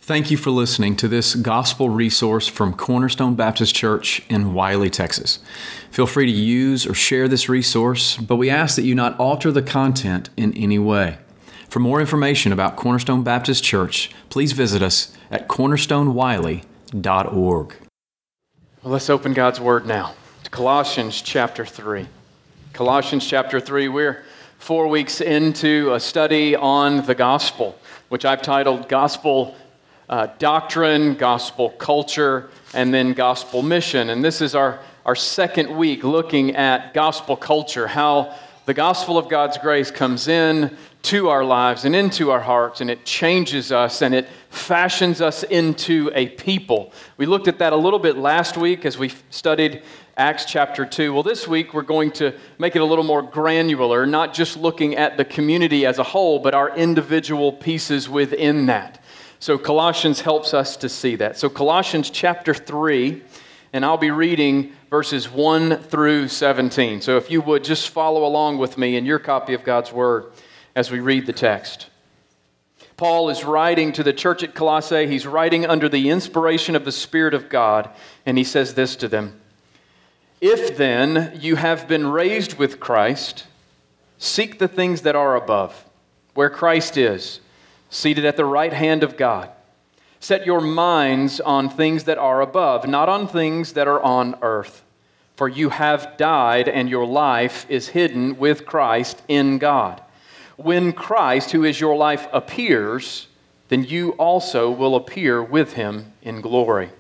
Thank you for listening to this gospel resource from Cornerstone Baptist Church in Wiley, Texas. Feel free to use or share this resource, but we ask that you not alter the content in any way. For more information about Cornerstone Baptist Church, please visit us at cornerstonewiley.org. Well, let's open God's Word now to Colossians chapter 3. Colossians chapter 3, we're 4 weeks into a study on the gospel, which I've titled Gospel Doctrine, Gospel Culture, and then Gospel Mission. And this is our second week looking at gospel culture, how the gospel of God's grace comes in to our lives and into our hearts, and it changes us and it fashions us into a people. We looked at that a little bit last week as we studied Acts chapter 2. Well, this week we're going to make it a little more granular, not just looking at the community as a whole, but our individual pieces within that. So Colossians helps us to see that. So Colossians chapter 3, and I'll be reading verses 1 through 17. So if you would just follow along with me in your copy of God's Word as we read the text. Paul is writing to the church at Colossae. He's writing under the inspiration of the Spirit of God, and he says this to them. If then you have been raised with Christ, seek the things that are above, where Christ is, seated at the right hand of God. Set your minds on things that are above, not on things that are on earth. For you have died, and your life is hidden with Christ in God. When Christ, who is your life, appears, then you also will appear with him in glory.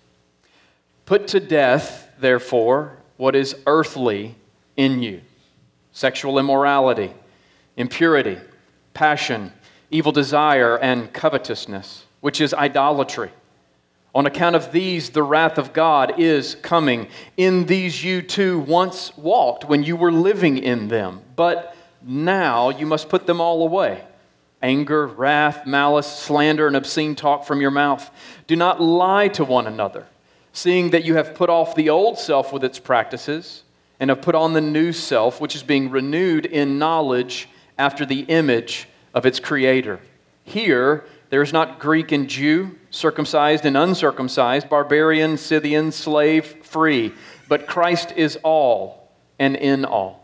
Put to death, therefore, what is earthly in you: sexual immorality, impurity, passion, evil desire, and covetousness, which is idolatry. On account of these, the wrath of God is coming. In these you too once walked when you were living in them, but now you must put them all away: anger, wrath, malice, slander, and obscene talk from your mouth. Do not lie to one another, seeing that you have put off the old self with its practices, and have put on the new self, which is being renewed in knowledge after the image of its creator. Here, there is not Greek and Jew, circumcised and uncircumcised, barbarian, Scythian, slave, free, but Christ is all and in all.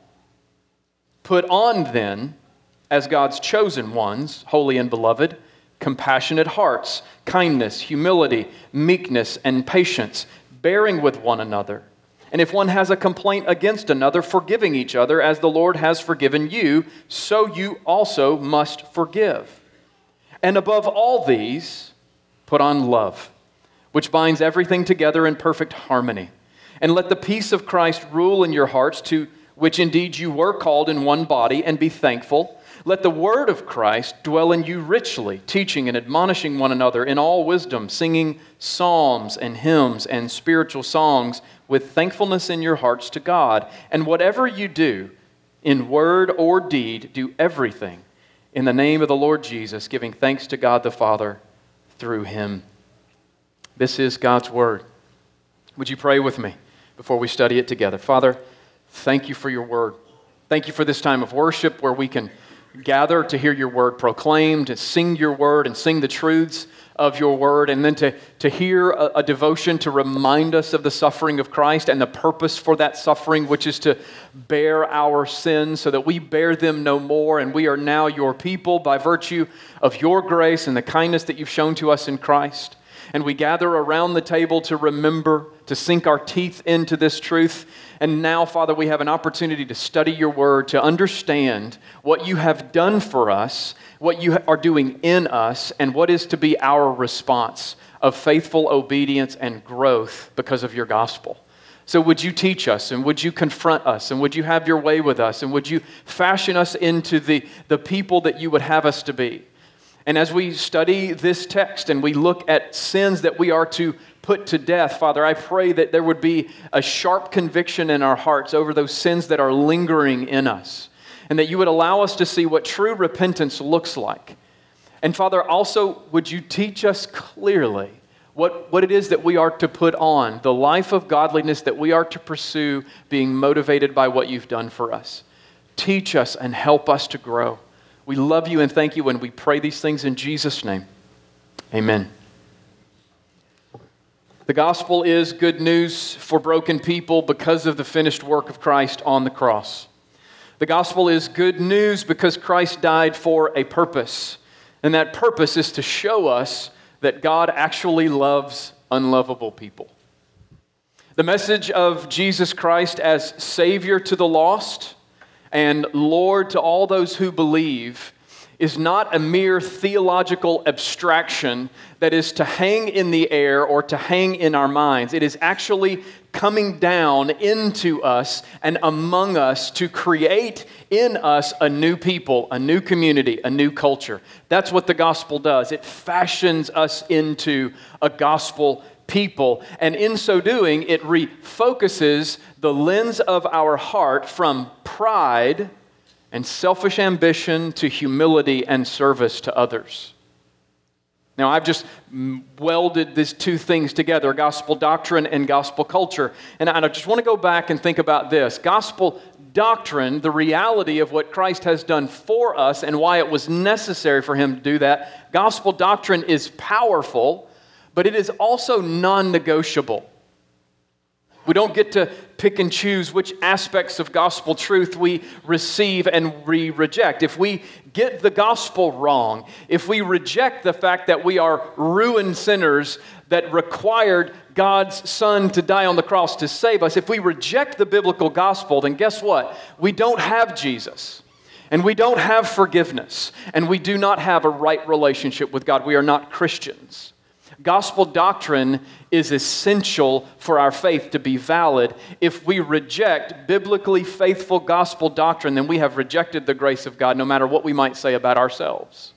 Put on then, as God's chosen ones, holy and beloved, compassionate hearts, kindness, humility, meekness, and patience, bearing with one another. And if one has a complaint against another, forgiving each other as the Lord has forgiven you, so you also must forgive. And above all these, put on love, which binds everything together in perfect harmony. And let the peace of Christ rule in your hearts, to which indeed you were called in one body, and be thankful. Let the word of Christ dwell in you richly, teaching and admonishing one another in all wisdom, singing psalms and hymns and spiritual songs with thankfulness in your hearts to God. And whatever you do, in word or deed, do everything in the name of the Lord Jesus, giving thanks to God the Father through him. This is God's word. Would you pray with me before we study it together? Father, thank you for your word. Thank you for this time of worship where we can gather to hear your word proclaimed, to sing your word and sing the truths of your word, and then to hear a devotion to remind us of the suffering of Christ and the purpose for that suffering, which is to bear our sins so that we bear them no more, and we are now your people by virtue of your grace and the kindness that you've shown to us in Christ. And we gather around the table to remember, to sink our teeth into this truth. And now, Father, we have an opportunity to study your word, to understand what you have done for us, what you are doing in us, and what is to be our response of faithful obedience and growth because of your gospel. So would you teach us, and would you confront us, and would you have your way with us, and would you fashion us into the people that you would have us to be? And as we study this text and we look at sins that we are to put to death, Father, I pray that there would be a sharp conviction in our hearts over those sins that are lingering in us, and that you would allow us to see what true repentance looks like. And Father, also, would you teach us clearly what it is that we are to put on, the life of godliness that we are to pursue, being motivated by what you've done for us. Teach us and help us to grow. We love you and thank you, and we pray these things in Jesus' name. Amen. The gospel is good news for broken people because of the finished work of Christ on the cross. The gospel is good news because Christ died for a purpose, and that purpose is to show us that God actually loves unlovable people. The message of Jesus Christ as Savior to the lost and Lord to all those who believe is not a mere theological abstraction that is to hang in the air or to hang in our minds. It is actually coming down into us and among us to create in us a new people, a new community, a new culture. That's what the gospel does. It fashions us into a gospel people, and in so doing, it refocuses the lens of our heart from pride and selfish ambition to humility and service to others. Now, I've just welded these two things together, gospel doctrine and gospel culture. And I just want to go back and think about this. Gospel doctrine, the reality of what Christ has done for us and why it was necessary for him to do that. Gospel doctrine is powerful, but it is also non-negotiable. We don't get to pick and choose which aspects of gospel truth we receive and we reject. If we get the gospel wrong, if we reject the fact that we are ruined sinners that required God's Son to die on the cross to save us, if we reject the biblical gospel, then guess what? We don't have Jesus, and we don't have forgiveness, and we do not have a right relationship with God. We are not Christians. Gospel doctrine is essential for our faith to be valid. If we reject biblically faithful gospel doctrine, then we have rejected the grace of God, no matter what we might say about ourselves.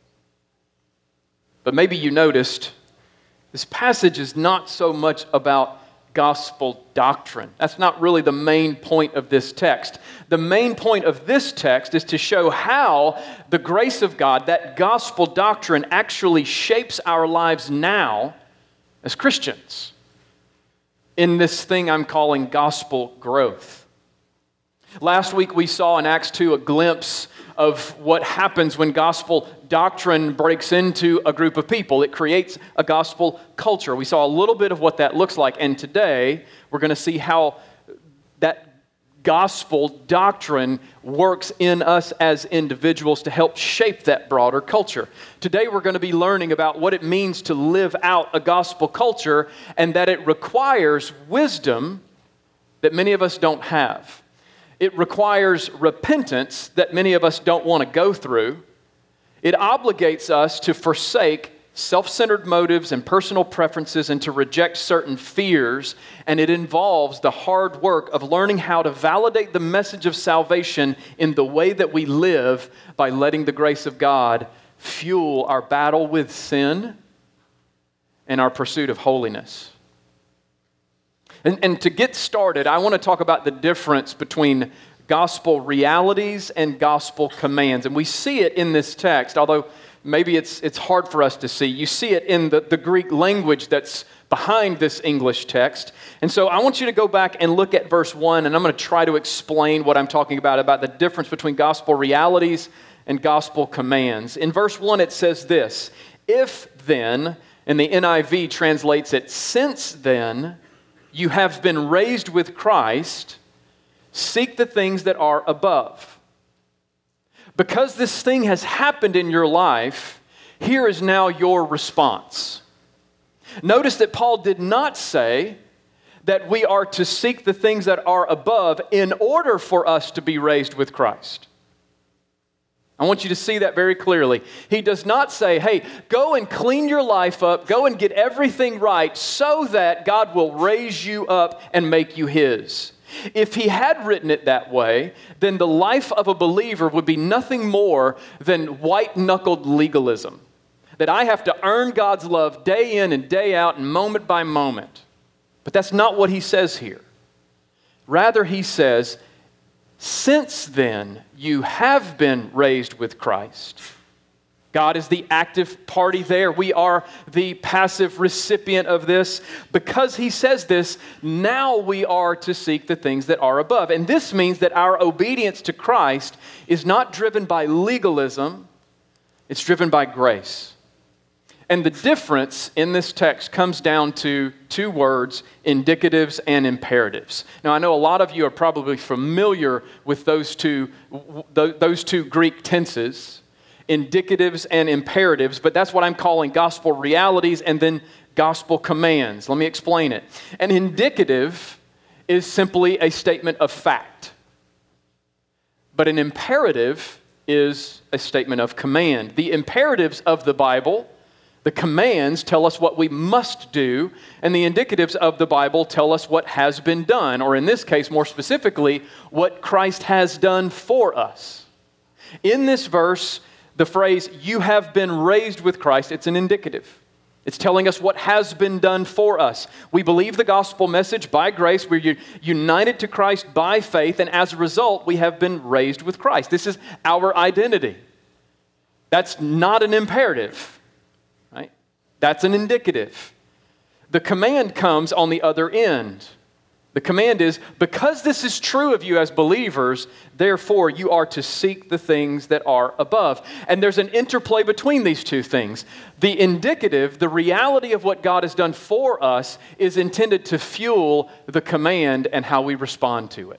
But maybe you noticed this passage is not so much about gospel doctrine. That's not really the main point of this text. The main point of this text is to show how the grace of God, that gospel doctrine, actually shapes our lives now as Christians in this thing I'm calling gospel growth. Last week we saw in Acts 2 a glimpse of what happens when gospel doctrine breaks into a group of people. It creates a gospel culture. We saw a little bit of what that looks like, and today we're going to see how that gospel doctrine works in us as individuals to help shape that broader culture. Today we're going to be learning about what it means to live out a gospel culture, and that it requires wisdom that many of us don't have. It requires repentance that many of us don't want to go through. It obligates us to forsake self-centered motives and personal preferences and to reject certain fears. And it involves the hard work of learning how to validate the message of salvation in the way that we live by letting the grace of God fuel our battle with sin and our pursuit of holiness. And to get started, I want to talk about the difference between gospel realities and gospel commands. And we see it in this text, although maybe it's hard for us to see. You see it in the Greek language that's behind this English text. And so I want you to go back and look at verse 1, and I'm going to try to explain what I'm talking about the difference between gospel realities and gospel commands. In verse 1 it says this: "If then," and the NIV translates it, "since then you have been raised with Christ, seek the things that are above." Because this thing has happened in your life, here is now your response. Notice that Paul did not say that we are to seek the things that are above in order for us to be raised with Christ. I want you to see that very clearly. He does not say, hey, go and clean your life up, go and get everything right so that God will raise you up and make you His. If he had written it that way, then the life of a believer would be nothing more than white-knuckled legalism. That I have to earn God's love day in and day out and moment by moment. But that's not what he says here. Rather, he says, since then you have been raised with Christ. God is the active party there. We are the passive recipient of this. Because he says this, now we are to seek the things that are above. And this means that our obedience to Christ is not driven by legalism, it's driven by grace. And the difference in this text comes down to two words, indicatives and imperatives. Now, I know a lot of you are probably familiar with those two Greek tenses, indicatives and imperatives, but that's what I'm calling gospel realities and then gospel commands. Let me explain it. An indicative is simply a statement of fact, but an imperative is a statement of command. The imperatives of the Bible, the commands, tell us what we must do, and the indicatives of the Bible tell us what has been done, or in this case, more specifically, what Christ has done for us. In this verse, the phrase, "you have been raised with Christ," it's an indicative. It's telling us what has been done for us. We believe the gospel message by grace. We're united to Christ by faith, and as a result, we have been raised with Christ. This is our identity. That's not an imperative. That's an indicative. The command comes on the other end. The command is, because this is true of you as believers, therefore you are to seek the things that are above. And there's an interplay between these two things. The indicative, the reality of what God has done for us, is intended to fuel the command and how we respond to it.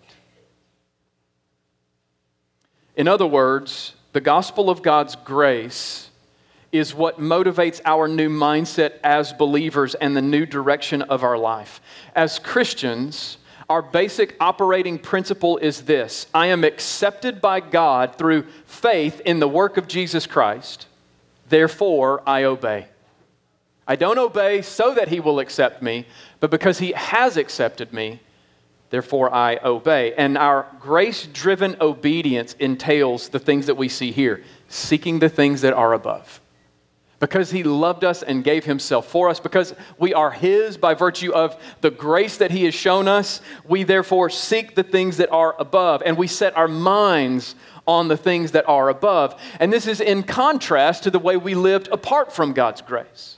In other words, the gospel of God's grace is what motivates our new mindset as believers and the new direction of our life. As Christians, our basic operating principle is this: I am accepted by God through faith in the work of Jesus Christ, therefore I obey. I don't obey so that He will accept me, but because He has accepted me, therefore I obey. And our grace-driven obedience entails the things that we see here, seeking the things that are above. Because He loved us and gave Himself for us, because we are His by virtue of the grace that He has shown us, we therefore seek the things that are above, and we set our minds on the things that are above. And this is in contrast to the way we lived apart from God's grace.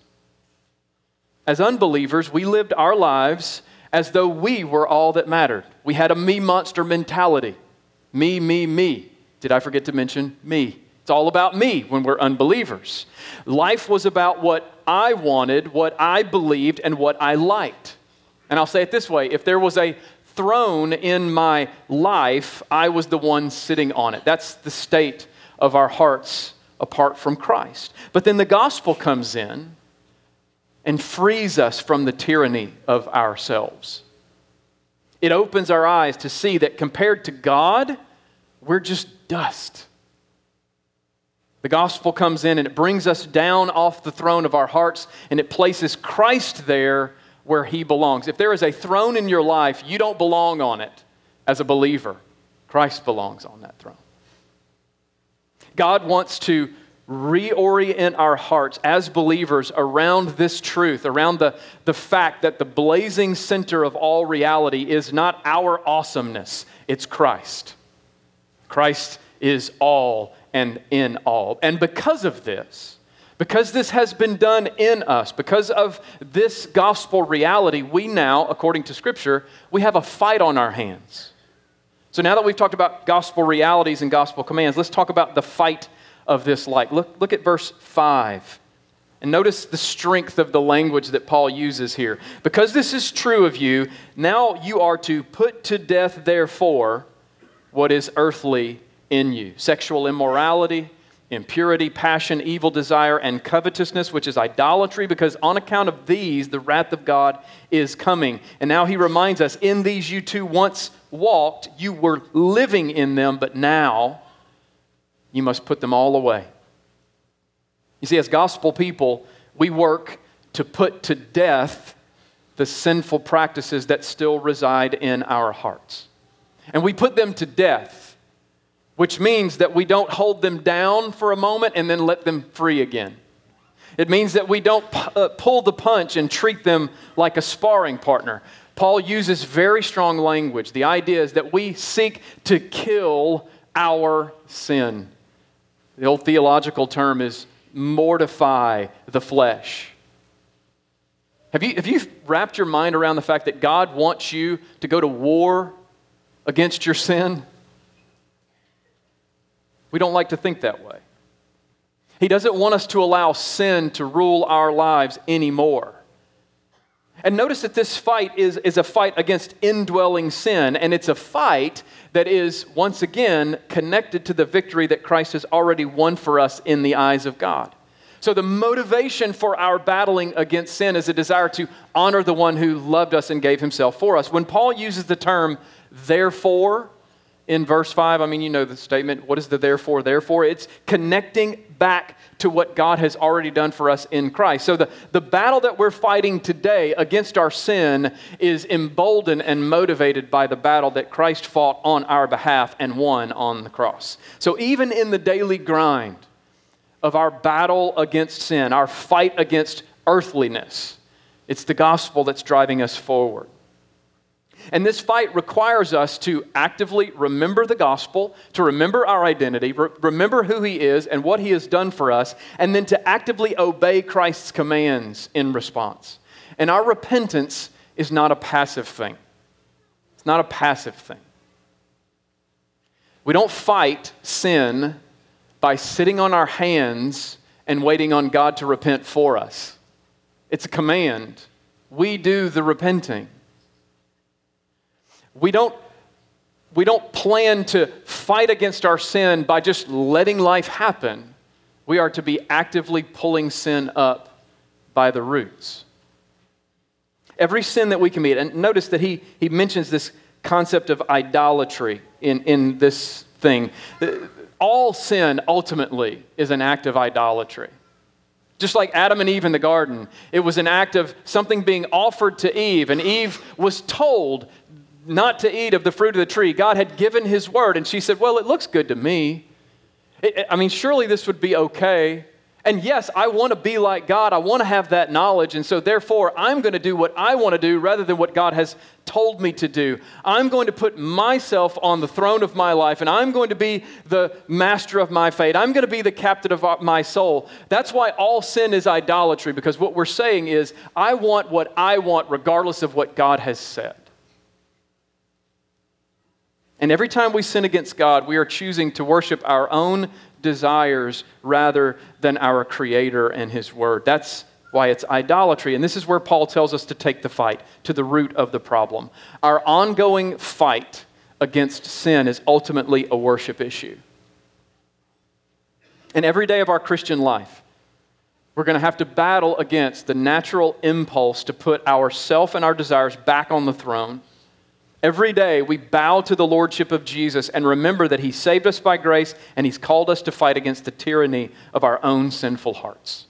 As unbelievers, we lived our lives as though we were all that mattered. We had a me monster mentality. Me, me, me. Did I forget to mention me? It's all about me when we're unbelievers. Life was about what I wanted, what I believed, and what I liked. And I'll say it this way: if there was a throne in my life, I was the one sitting on it. That's the state of our hearts apart from Christ. But then the gospel comes in and frees us from the tyranny of ourselves. It opens our eyes to see that compared to God, we're just dust. The gospel comes in and it brings us down off the throne of our hearts, and it places Christ there where He belongs. If there is a throne in your life, you don't belong on it as a believer. Christ belongs on that throne. God wants to reorient our hearts as believers around this truth, around the fact that the blazing center of all reality is not our awesomeness, it's Christ. Christ is all and in all. And because of this, because this has been done in us, because of this gospel reality, we now, according to Scripture, we have a fight on our hands. So now that we've talked about gospel realities and gospel commands, let's talk about the fight of this light. Look at verse 5. And notice the strength of the language that Paul uses here. Because this is true of you, now you are to put to death, therefore, what is earthly in you: sexual immorality, impurity, passion, evil desire, and covetousness, which is idolatry, because on account of these, the wrath of God is coming. And now he reminds us, in these you too once walked, you were living in them, but now you must put them all away. You see, as gospel people, we work to put to death the sinful practices that still reside in our hearts. And we put them to death, which means that we don't hold them down for a moment and then let them free again. It means that we don't pull the punch and treat them like a sparring partner. Paul uses very strong language. The idea is that we seek to kill our sin. The old theological term is mortify the flesh. Have you wrapped your mind around the fact that God wants you to go to war against your sin? We don't like to think that way. He doesn't want us to allow sin to rule our lives anymore. And notice that this fight is a fight against indwelling sin, and it's a fight that is, once again, connected to the victory that Christ has already won for us in the eyes of God. So the motivation for our battling against sin is a desire to honor the one who loved us and gave himself for us. When Paul uses the term, therefore, in verse 5, I mean, you know the statement, what is the therefore? Therefore, it's connecting back to what God has already done for us in Christ. So the battle that we're fighting today against our sin is emboldened and motivated by the battle that Christ fought on our behalf and won on the cross. So even in the daily grind of our battle against sin, our fight against earthliness, it's the gospel that's driving us forward. And this fight requires us to actively remember the gospel, to remember our identity, remember who he is and what he has done for us, and then to actively obey Christ's commands in response. And our repentance is not a passive thing. It's not a passive thing. We don't fight sin by sitting on our hands and waiting on God to repent for us. It's a command. We do the repenting. We don't plan to fight against our sin by just letting life happen. We are to be actively pulling sin up by the roots. Every sin that we commit, and notice that he mentions this concept of idolatry in this thing. All sin ultimately is an act of idolatry. Just like Adam and Eve in the garden, it was an act of something being offered to Eve, and Eve was told not to eat of the fruit of the tree. God had given his word, and she said, well, it looks good to me. Surely this would be okay. And yes, I want to be like God. I want to have that knowledge, and so therefore, I'm going to do what I want to do rather than what God has told me to do. I'm going to put myself on the throne of my life, and I'm going to be the master of my fate. I'm going to be the captain of my soul. That's why all sin is idolatry, because what we're saying is, I want what I want regardless of what God has said. And every time we sin against God, we are choosing to worship our own desires rather than our Creator and his word. That's why it's idolatry. And this is where Paul tells us to take the fight to the root of the problem. Our ongoing fight against sin is ultimately a worship issue. And every day of our Christian life, we're going to have to battle against the natural impulse to put ourself and our desires back on the throne. Every day we bow to the lordship of Jesus and remember that he saved us by grace and he's called us to fight against the tyranny of our own sinful hearts.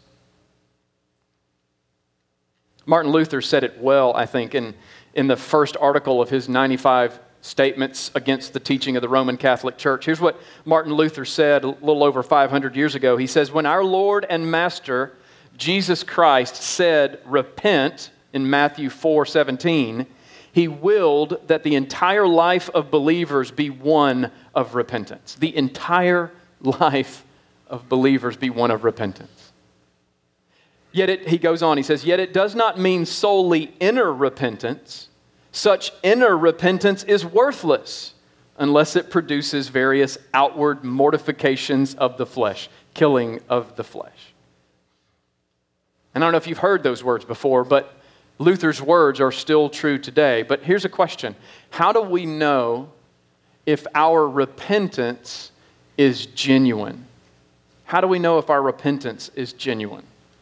Martin Luther said it well, I think, in the first article of his 95 statements against the teaching of the Roman Catholic Church. Here's what Martin Luther said a little over 500 years ago. He says, when our Lord and Master, Jesus Christ, said, repent, in Matthew 4:17, he willed that the entire life of believers be one of repentance. The entire life of believers be one of repentance. Yet he goes on, he says, yet it does not mean solely inner repentance. Such inner repentance is worthless unless it produces various outward mortifications of the flesh, killing of the flesh. And I don't know if you've heard those words before, but Luther's words are still true today. But here's a question. How do we know if our repentance is genuine? How do we know if our repentance is genuine?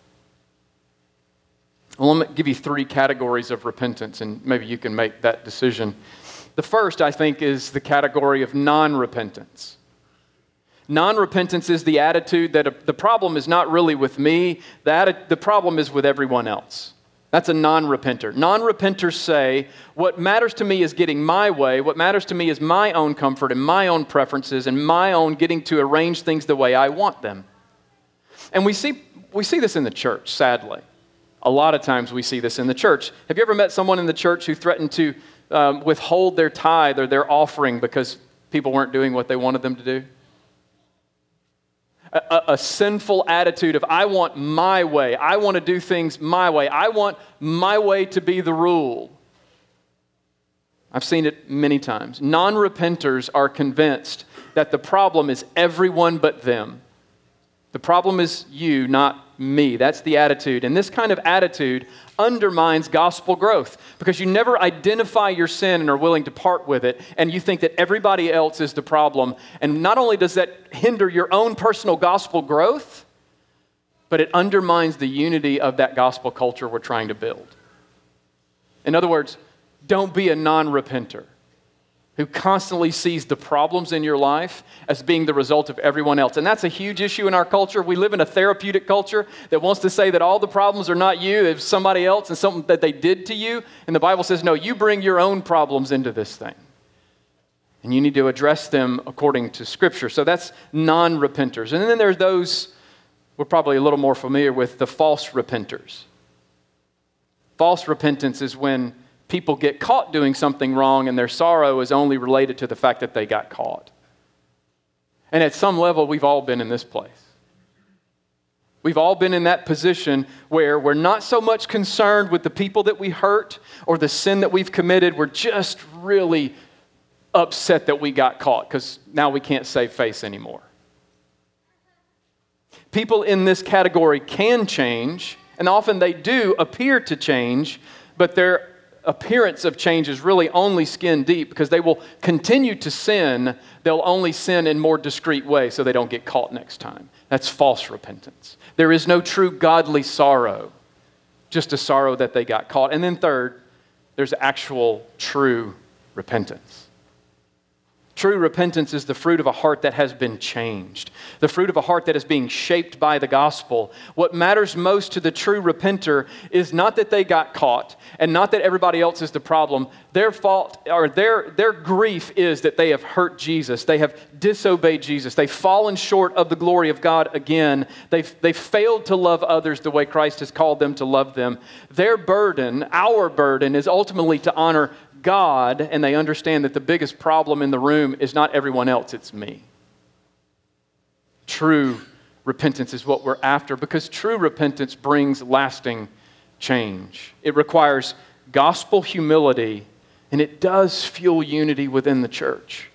Well, let me give you 3 categories of repentance, and maybe you can make that decision. The first, I think, is the category of non-repentance. Non-repentance is the attitude that the problem is not really with me, the problem is with everyone else. That's a non-repenter. Non-repenters say, what matters to me is getting my way. What matters to me is my own comfort and my own preferences and my own getting to arrange things the way I want them. And we see this in the church, sadly. A lot of times we see this in the church. Have you ever met someone in the church who threatened to withhold their tithe or their offering because people weren't doing what they wanted them to do? A sinful attitude of, I want my way. I want to do things my way. I want my way to be the rule. I've seen it many times. Non-repenters are convinced that the problem is everyone but them. The problem is you, not me. That's the attitude. And this kind of attitude undermines gospel growth because you never identify your sin and are willing to part with it, and you think that everybody else is the problem. And not only does that hinder your own personal gospel growth, but it undermines the unity of that gospel culture we're trying to build. In other words, don't be a non-repenter who constantly sees the problems in your life as being the result of everyone else. And that's a huge issue in our culture. We live in a therapeutic culture that wants to say that all the problems are not you, it's somebody else and something that they did to you. And the Bible says, no, you bring your own problems into this thing. And you need to address them according to Scripture. So that's non-repenters. And then there's those we're probably a little more familiar with, the false repenters. False repentance is when people get caught doing something wrong and their sorrow is only related to the fact that they got caught. And at some level, we've all been in this place. We've all been in that position where we're not so much concerned with the people that we hurt or the sin that we've committed. We're just really upset that we got caught because now we can't save face anymore. People in this category can change, and often they do appear to change, but their appearance of change is really only skin deep because they will continue to sin. They'll only sin in more discreet ways so they don't get caught next time. That's false repentance. There is no true godly sorrow, just a sorrow that they got caught. And then third, there's actual true repentance. True repentance is the fruit of a heart that has been changed, the fruit of a heart that is being shaped by the gospel. What matters most to the true repenter is not that they got caught and not that everybody else is the problem. Their fault or their grief is that they have hurt Jesus. They have disobeyed Jesus. They've fallen short of the glory of God again. They've failed to love others the way Christ has called them to love them. Their burden, our burden, is ultimately to honor God, and they understand that the biggest problem in the room is not everyone else, it's me. True repentance is what we're after because true repentance brings lasting change. It requires gospel humility, and it does fuel unity within the church.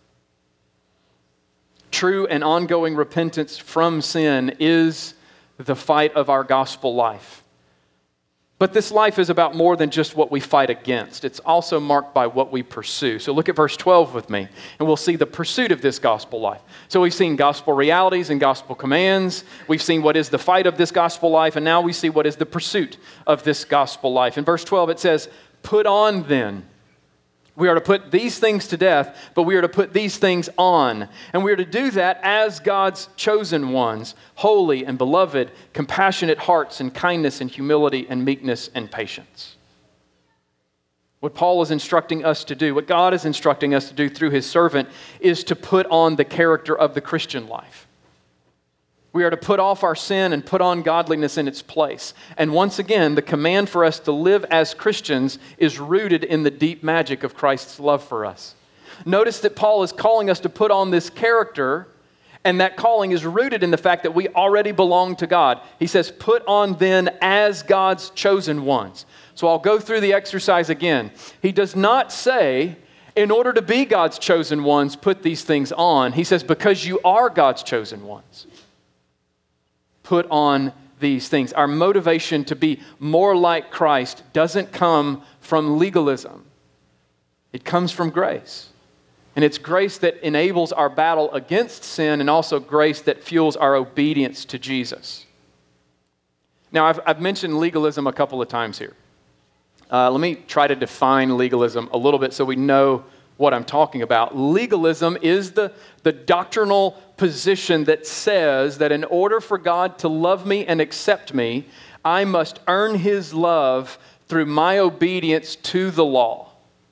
True and ongoing repentance from sin is the fight of our gospel life. But this life is about more than just what we fight against. It's also marked by what we pursue. So look at verse 12 with me, and we'll see the pursuit of this gospel life. So we've seen gospel realities and gospel commands. We've seen what is the fight of this gospel life, and now we see what is the pursuit of this gospel life. In verse 12 it says, "Put on then." We are to put these things to death, but we are to put these things on. And we are to do that as God's chosen ones, holy and beloved, compassionate hearts and kindness and humility and meekness and patience. What Paul is instructing us to do, what God is instructing us to do through his servant, is to put on the character of the Christian life. We are to put off our sin and put on godliness in its place. And once again, the command for us to live as Christians is rooted in the deep magic of Christ's love for us. Notice that Paul is calling us to put on this character, and that calling is rooted in the fact that we already belong to God. He says, "Put on then as God's chosen ones." So I'll go through the exercise again. He does not say, in order to be God's chosen ones, put these things on. He says, because you are God's chosen ones, put on these things. Our motivation to be more like Christ doesn't come from legalism. It comes from grace. And it's grace that enables our battle against sin and also grace that fuels our obedience to Jesus. Now, I've mentioned legalism a couple of times here. Let me try to define legalism a little bit so we know what I'm talking about. Legalism is the doctrinal position that says that in order for God to love me and accept me, I must earn his love through my obedience to the law.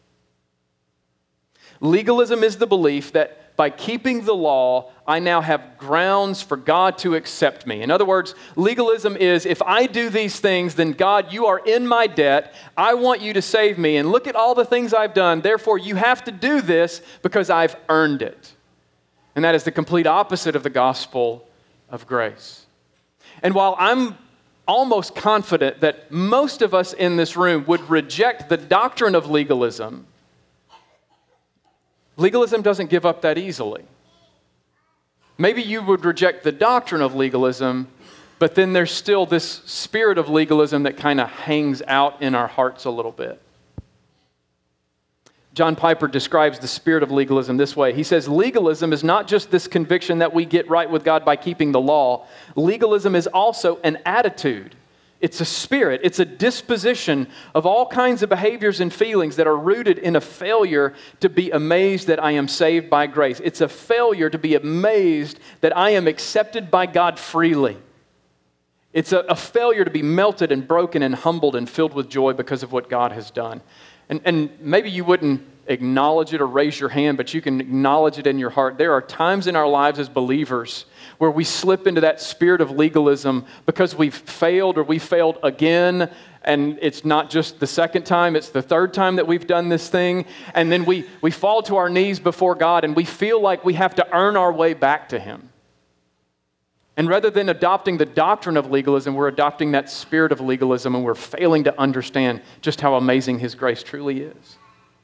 Legalism is the belief that by keeping the law, I now have grounds for God to accept me. In other words, legalism is, if I do these things, then God, you are in my debt. I want you to save me. And look at all the things I've done. Therefore, you have to do this because I've earned it. And that is the complete opposite of the gospel of grace. And while I'm almost confident that most of us in this room would reject the doctrine of legalism, legalism doesn't give up that easily. Maybe you would reject the doctrine of legalism, but then there's still this spirit of legalism that kind of hangs out in our hearts a little bit. John Piper describes the spirit of legalism this way. He says, legalism is not just this conviction that we get right with God by keeping the law. Legalism is also an attitude. It's a spirit. It's a disposition of all kinds of behaviors and feelings that are rooted in a failure to be amazed that I am saved by grace. It's a failure to be amazed that I am accepted by God freely. It's a failure to be melted and broken and humbled and filled with joy because of what God has done. And maybe you wouldn't acknowledge it or raise your hand, but you can acknowledge it in your heart. There are times in our lives as believers where we slip into that spirit of legalism because we've failed or we failed again. And it's not just the second time, it's the third time that we've done this thing. And then we fall to our knees before God and we feel like we have to earn our way back to Him. And rather than adopting the doctrine of legalism, we're adopting that spirit of legalism and we're failing to understand just how amazing His grace truly is.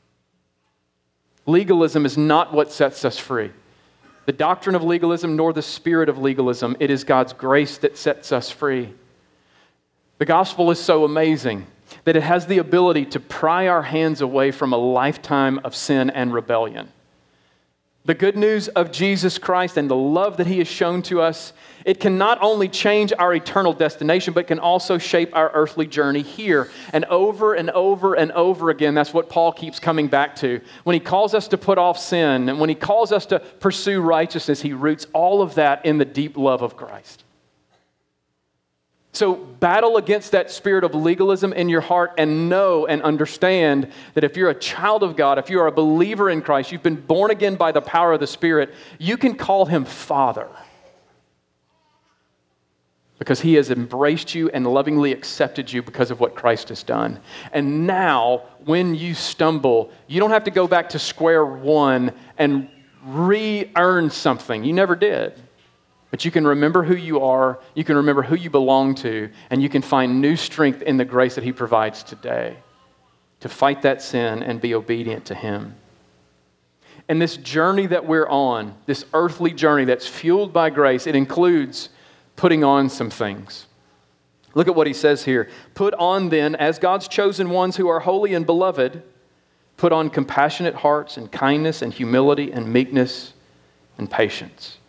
Legalism is not what sets us free. The doctrine of legalism nor the spirit of legalism. It is God's grace that sets us free. The gospel is so amazing that it has the ability to pry our hands away from a lifetime of sin and rebellion. The good news of Jesus Christ and the love that He has shown to us, it can not only change our eternal destination, but can also shape our earthly journey here. And over and over and over again, that's what Paul keeps coming back to. When he calls us to put off sin, and when he calls us to pursue righteousness, he roots all of that in the deep love of Christ. So battle against that spirit of legalism in your heart and know and understand that if you're a child of God, if you are a believer in Christ, you've been born again by the power of the Spirit, you can call Him Father. Because He has embraced you and lovingly accepted you because of what Christ has done. And now, when you stumble, you don't have to go back to square one and re-earn something. You never did. But you can remember who you are, you can remember who you belong to, and you can find new strength in the grace that He provides today to fight that sin and be obedient to Him. And this journey that we're on, this earthly journey that's fueled by grace, it includes putting on some things. Look at what he says here. Put on then, as God's chosen ones who are holy and beloved, put on compassionate hearts and kindness and humility and meekness and patience.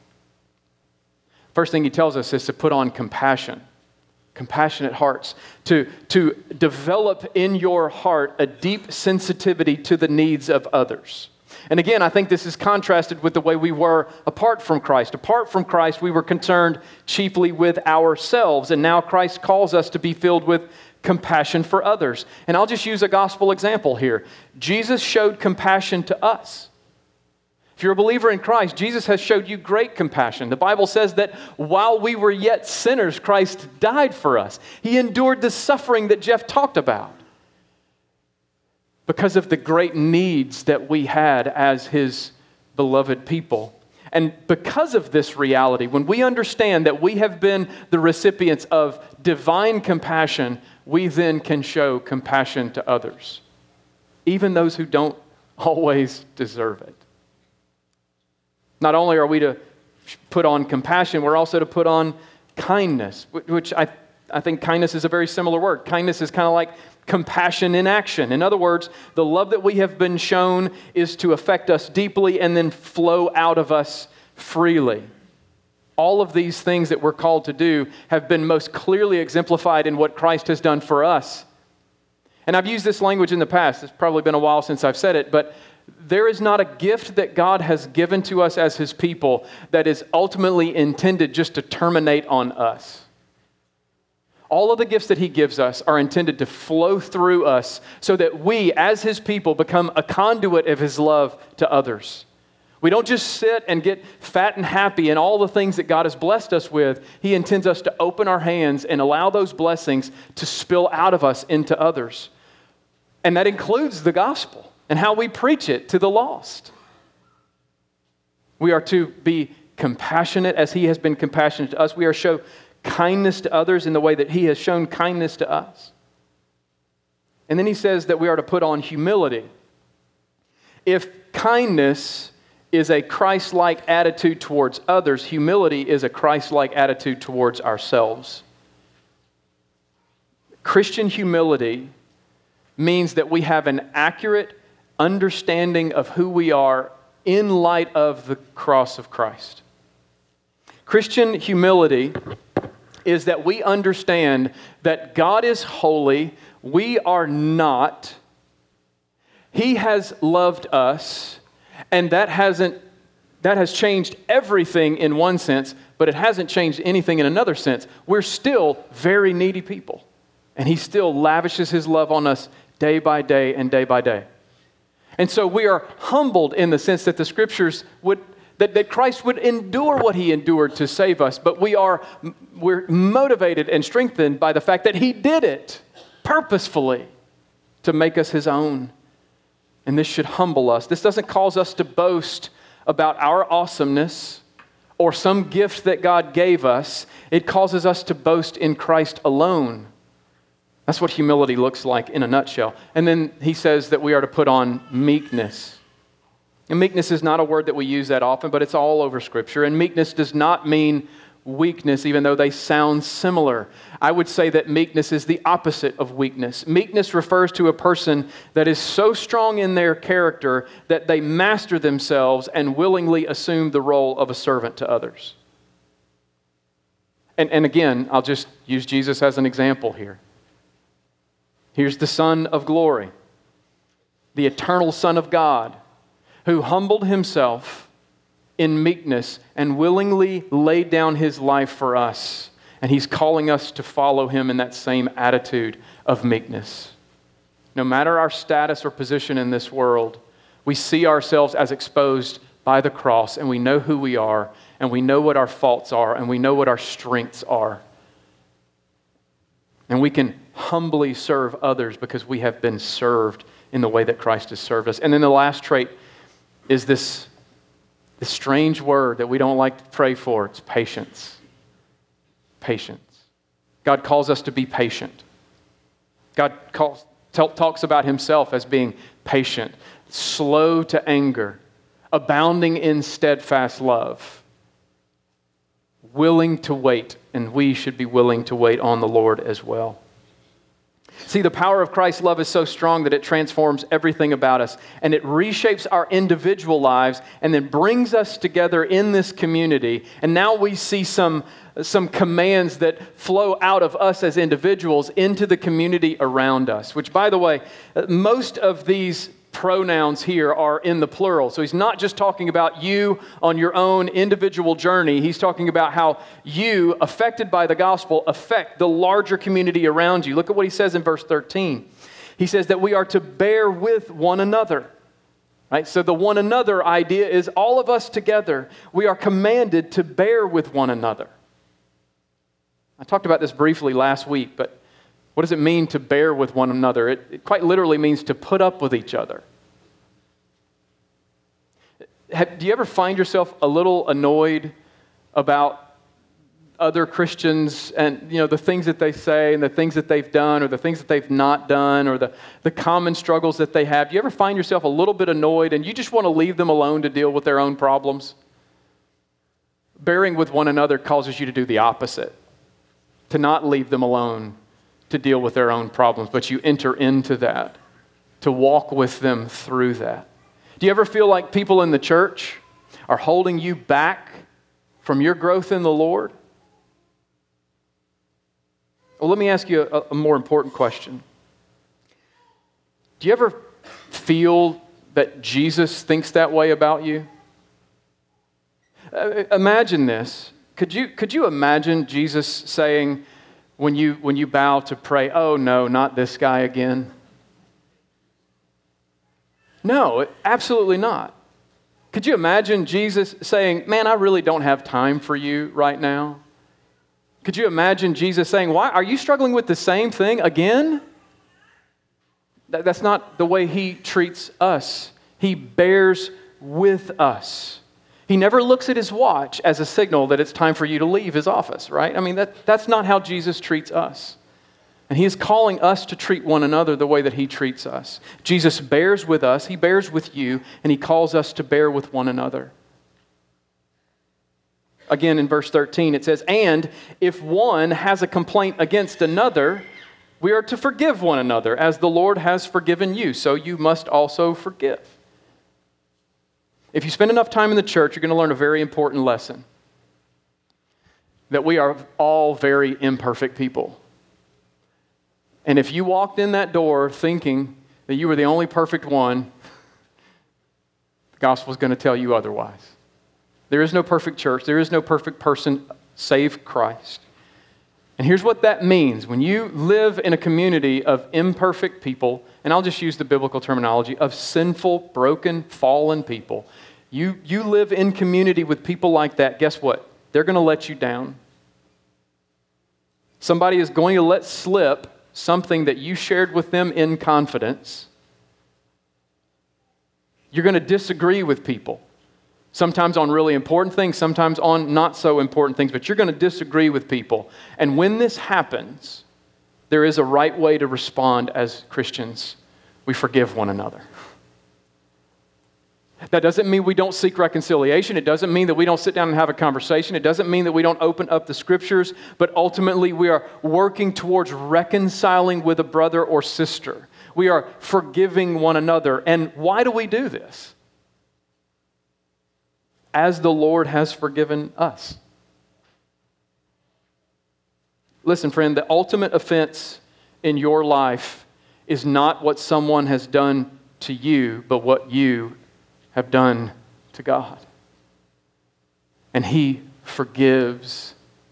First thing he tells us is to put on compassion, compassionate hearts, to develop in your heart a deep sensitivity to the needs of others. And again, I think this is contrasted with the way we were apart from Christ. Apart from Christ, we were concerned chiefly with ourselves, and now Christ calls us to be filled with compassion for others. And I'll just use a gospel example here. Jesus showed compassion to us. If you're a believer in Christ, Jesus has showed you great compassion. The Bible says that while we were yet sinners, Christ died for us. He endured the suffering that Jeff talked about because of the great needs that we had as His beloved people. And because of this reality, when we understand that we have been the recipients of divine compassion, we then can show compassion to others, even those who don't always deserve it. Not only are we to put on compassion, we're also to put on kindness, which I think kindness is a very similar word. Kindness is kind of like compassion in action. In other words, the love that we have been shown is to affect us deeply and then flow out of us freely. All of these things that we're called to do have been most clearly exemplified in what Christ has done for us. And I've used this language in the past. It's probably been a while since I've said it, but there is not a gift that God has given to us as His people that is ultimately intended just to terminate on us. All of the gifts that He gives us are intended to flow through us so that we, as His people, become a conduit of His love to others. We don't just sit and get fat and happy in all the things that God has blessed us with. He intends us to open our hands and allow those blessings to spill out of us into others. And that includes the gospel and how we preach it to the lost. We are to be compassionate as He has been compassionate to us. We are to show kindness to others in the way that He has shown kindness to us. And then he says that we are to put on humility. If kindness is a Christ-like attitude towards others. Humility is a Christ-like attitude towards ourselves. Christian humility means that we have an accurate understanding of who we are in light of the cross of Christ. Christian humility is that we understand that God is holy, we are not. He has loved us, and that has changed everything in one sense, but it hasn't changed anything in another sense. We're still very needy people, and He still lavishes His love on us day by day and day by day. And so we are humbled in the sense that the Scriptures that Christ would endure what He endured to save us, but we're motivated and strengthened by the fact that He did it purposefully to make us His own. And this should humble us. This doesn't cause us to boast about our awesomeness or some gift that God gave us. It causes us to boast in Christ alone. That's what humility looks like in a nutshell. And then he says that we are to put on meekness. And meekness is not a word that we use that often, but it's all over Scripture. And meekness does not mean weakness, even though they sound similar. I would say that meekness is the opposite of weakness. Meekness refers to a person that is so strong in their character that they master themselves and willingly assume the role of a servant to others. And again, I'll just use Jesus as an example here. Here's the Son of glory, the eternal Son of God, who humbled Himself in meekness and willingly laid down His life for us. And He's calling us to follow Him in that same attitude of meekness. No matter our status or position in this world, we see ourselves as exposed by the cross, and we know who we are, and we know what our faults are, and we know what our strengths are. And we can humbly serve others because we have been served in the way that Christ has served us. And then the last trait is this strange word that we don't like to pray for. It's patience. Patience. God calls us to be patient. God talks about Himself as being patient, slow to anger, abounding in steadfast love, willing to wait, and we should be willing to wait on the Lord as well. See, the power of Christ's love is so strong that it transforms everything about us, and it reshapes our individual lives and then brings us together in this community. And now we see some commands that flow out of us as individuals into the community around us, which, by the way, most of these pronouns here are in the plural. So he's not just talking about you on your own individual journey. He's talking about how you, affected by the gospel, affect the larger community around you. Look at what he says in verse 13. He says that we are to bear with one another. Right? So the one another idea is all of us together. We are commanded to bear with one another. I talked about this briefly last week, but what does it mean to bear with one another? It quite literally means to put up with each other. Do you ever find yourself a little annoyed about other Christians and the things that they say and the things that they've done or the things that they've not done or the common struggles that they have? Do you ever find yourself a little bit annoyed and you just want to leave them alone to deal with their own problems? Bearing with one another causes you to do the opposite, to not leave them alone to deal with their own problems, but you enter into that, to walk with them through that. Do you ever feel like people in the church are holding you back from your growth in the Lord? Well, let me ask you a more important question. Do you ever feel that Jesus thinks that way about you? Imagine this. Could you imagine Jesus saying, when you bow to pray, oh no, not this guy again? No, absolutely not. Could you imagine Jesus saying, man, I really don't have time for you right now? Could you imagine Jesus saying, why are you struggling with the same thing again? That's not the way He treats us. He bears with us. He never looks at His watch as a signal that it's time for you to leave His office, right? I mean, that's not how Jesus treats us. And he is calling us to treat one another the way that he treats us. Jesus bears with us, he bears with you, and he calls us to bear with one another. Again, in verse 13, it says, "And if one has a complaint against another, we are to forgive one another, as the Lord has forgiven you, so you must also forgive." If you spend enough time in the church, you're going to learn a very important lesson. That we are all very imperfect people. And if you walked in that door thinking that you were the only perfect one, the gospel is going to tell you otherwise. There is no perfect church. There is no perfect person save Christ. And here's what that means. When you live in a community of imperfect people, and I'll just use the biblical terminology, of sinful, broken, fallen people, you live in community with people like that, guess what? They're going to let you down. Somebody is going to let slip something that you shared with them in confidence. You're going to disagree with people. Sometimes on really important things, sometimes on not so important things, but you're going to disagree with people. And when this happens, there is a right way to respond as Christians. We forgive one another. That doesn't mean we don't seek reconciliation. It doesn't mean that we don't sit down and have a conversation. It doesn't mean that we don't open up the scriptures, but ultimately we are working towards reconciling with a brother or sister. We are forgiving one another. And why do we do this? As the Lord has forgiven us. Listen, friend, the ultimate offense in your life is not what someone has done to you, but what you have done to God. And he forgives.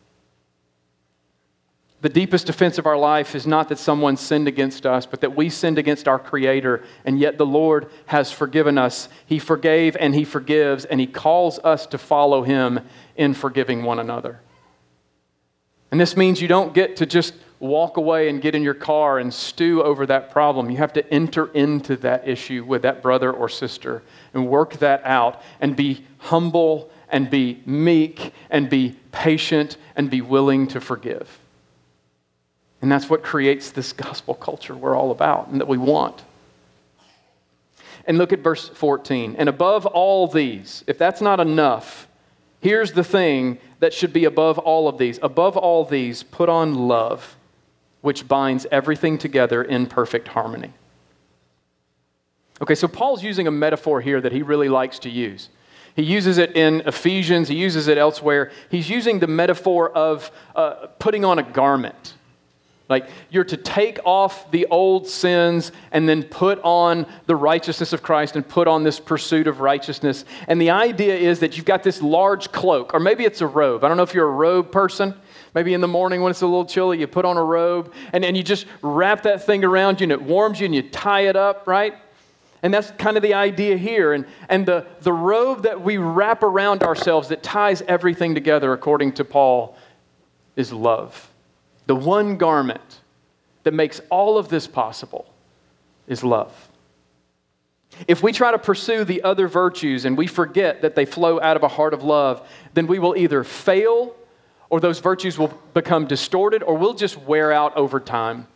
The deepest offense of our life is not that someone sinned against us, but that we sinned against our Creator, and yet the Lord has forgiven us. He forgave and he forgives, and he calls us to follow him in forgiving one another. And this means you don't get to just walk away and get in your car and stew over that problem. You have to enter into that issue with that brother or sister and work that out and be humble and be meek and be patient and be willing to forgive. And that's what creates this gospel culture we're all about and that we want. And look at verse 14. "And above all these," if that's not enough, here's the thing that should be above all of these. "Above all these, put on love, which binds everything together in perfect harmony." Okay, so Paul's using a metaphor here that he really likes to use. He uses it in Ephesians. He uses it elsewhere. He's using the metaphor of putting on a garment. Like, you're to take off the old sins and then put on the righteousness of Christ and put on this pursuit of righteousness. And the idea is that you've got this large cloak, or maybe it's a robe. I don't know if you're a robe person. Maybe in the morning when it's a little chilly, you put on a robe and you just wrap that thing around you and it warms you and you tie it up, right? And that's kind of the idea here. And the robe that we wrap around ourselves that ties everything together, according to Paul, is love. The one garment that makes all of this possible is love. If we try to pursue the other virtues and we forget that they flow out of a heart of love, then we will either fail or those virtues will become distorted or we'll just wear out over time.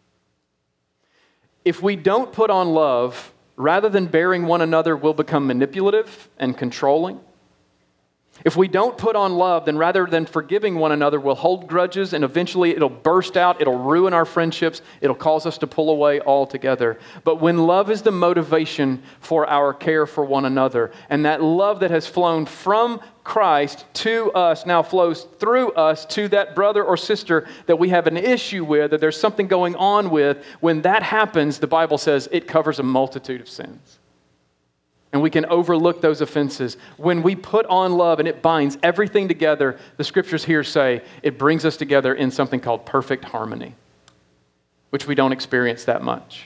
If we don't put on love, rather than bearing one another, we'll become manipulative and controlling. If we don't put on love, then rather than forgiving one another, we'll hold grudges and eventually it'll burst out, it'll ruin our friendships, it'll cause us to pull away altogether. But when love is the motivation for our care for one another, and that love that has flown from Christ to us now flows through us to that brother or sister that we have an issue with, that there's something going on with, when that happens, the Bible says it covers a multitude of sins. And we can overlook those offenses. When we put on love and it binds everything together, the scriptures here say it brings us together in something called perfect harmony, which we don't experience that much.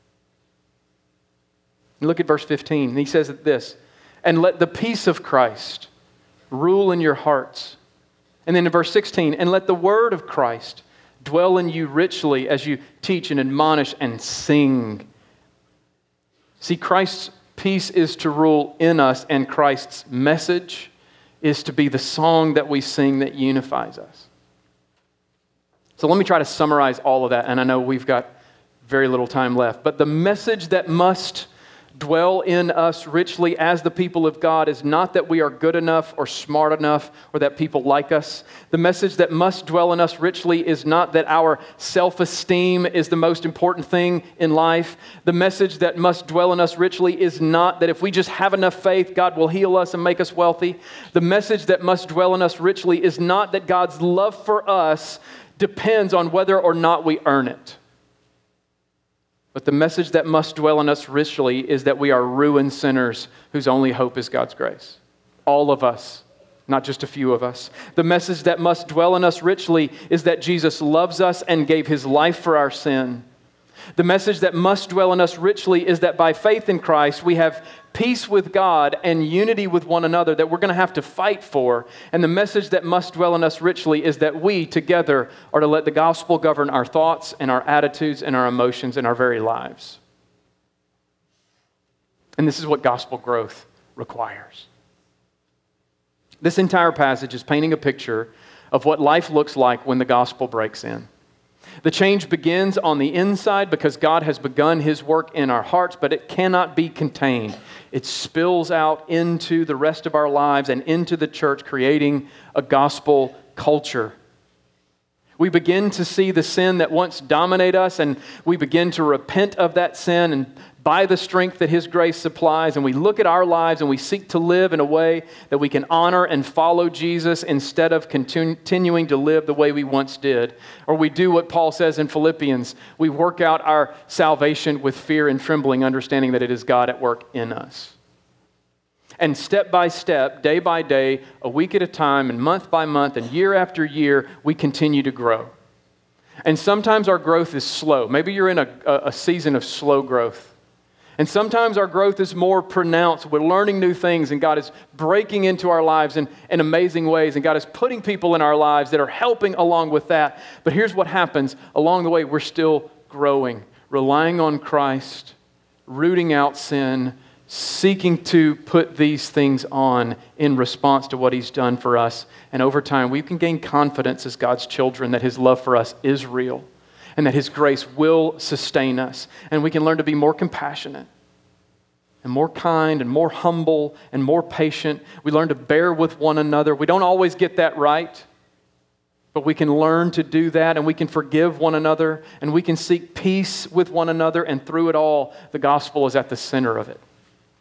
And look at verse 15. He says this, "And let the peace of Christ rule in your hearts." And then in verse 16, "And let the word of Christ dwell in you richly as you teach and admonish and sing." See, Christ's peace is to rule in us, and Christ's message is to be the song that we sing that unifies us. So let me try to summarize all of that, and I know we've got very little time left. But the message that must dwell in us richly as the people of God is not that we are good enough or smart enough or that people like us. The message that must dwell in us richly is not that our self-esteem is the most important thing in life. The message that must dwell in us richly is not that if we just have enough faith, God will heal us and make us wealthy. The message that must dwell in us richly is not that God's love for us depends on whether or not we earn it. But the message that must dwell in us richly is that we are ruined sinners whose only hope is God's grace. All of us, not just a few of us. The message that must dwell in us richly is that Jesus loves us and gave his life for our sin. The message that must dwell in us richly is that by faith in Christ, we have peace with God and unity with one another that we're going to have to fight for. And the message that must dwell in us richly is that we together are to let the gospel govern our thoughts and our attitudes and our emotions and our very lives. And this is what gospel growth requires. This entire passage is painting a picture of what life looks like when the gospel breaks in. The change begins on the inside because God has begun his work in our hearts, but it cannot be contained. It spills out into the rest of our lives and into the church, creating a gospel culture. We begin to see the sin that once dominated us, and we begin to repent of that sin and by the strength that his grace supplies, and we look at our lives and we seek to live in a way that we can honor and follow Jesus instead of continuing to live the way we once did. Or we do what Paul says in Philippians, we work out our salvation with fear and trembling, understanding that it is God at work in us. And step by step, day by day, a week at a time, and month by month, and year after year, we continue to grow. And sometimes our growth is slow. Maybe you're in a season of slow growth. And sometimes our growth is more pronounced. We're learning new things, and God is breaking into our lives in amazing ways, and God is putting people in our lives that are helping along with that. But here's what happens. Along the way, we're still growing, relying on Christ, rooting out sin, seeking to put these things on in response to what he's done for us. And over time, we can gain confidence as God's children that his love for us is real and that his grace will sustain us. And we can learn to be more compassionate and more kind and more humble and more patient. We learn to bear with one another. We don't always get that right, but we can learn to do that, and we can forgive one another, and we can seek peace with one another, and through it all, the gospel is at the center of it.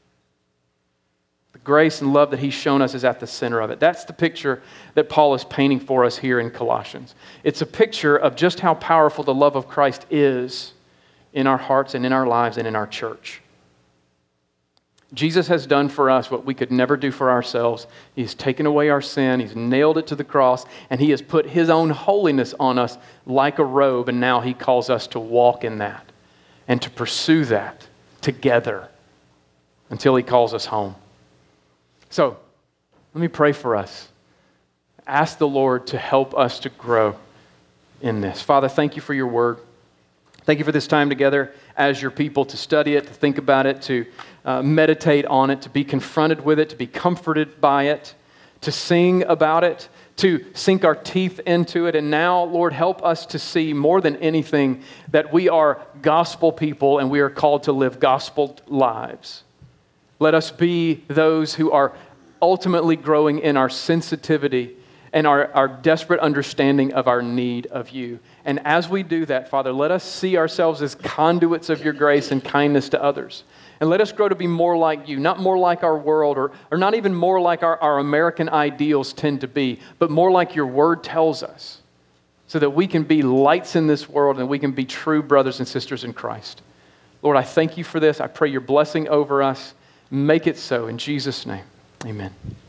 Grace and love that he's shown us is at the center of it. That's the picture that Paul is painting for us here in Colossians. It's a picture of just how powerful the love of Christ is in our hearts and in our lives and in our church. Jesus has done for us what we could never do for ourselves. He's taken away our sin. He's nailed it to the cross, and he has put his own holiness on us like a robe, and now he calls us to walk in that and to pursue that together until he calls us home. So, let me pray for us. Ask the Lord to help us to grow in this. Father, thank you for your word. Thank you for this time together as your people to study it, to think about it, to meditate on it, to be confronted with it, to be comforted by it, to sing about it, to sink our teeth into it. And now, Lord, help us to see more than anything that we are gospel people and we are called to live gospel lives. Let us be those who are ultimately growing in our sensitivity and our desperate understanding of our need of you. And as we do that, Father, let us see ourselves as conduits of your grace and kindness to others. And let us grow to be more like you, not more like our world or not even more like our American ideals tend to be, but more like your word tells us, so that we can be lights in this world and we can be true brothers and sisters in Christ. Lord, I thank you for this. I pray your blessing over us. Make it so in Jesus' name. Amen.